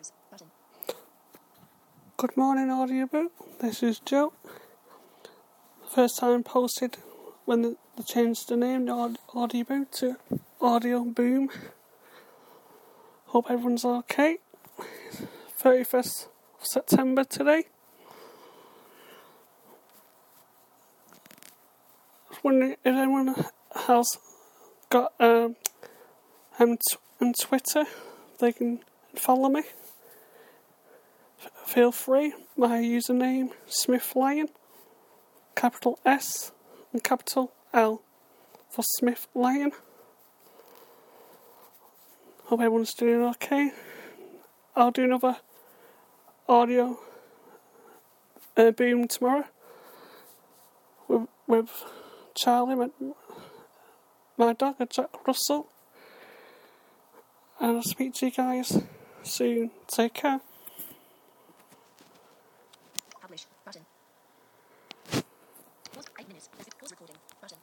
Good morning, Audioboom. This is Joe. First time posted when they changed the name to Audioboom to Audio Boom. Hope everyone's okay. 31st of September today. I was wondering if anyone has got on Twitter, they can follow me. Feel free. My username Smith Lion, capital S and capital L for Smith Lion. Hope everyone's doing okay. I'll do another audio boom tomorrow with Charlie, my dog, Jack Russell. And I'll speak to you guys soon. Take care. Publish button. Pause 8 minutes. Pause recording button.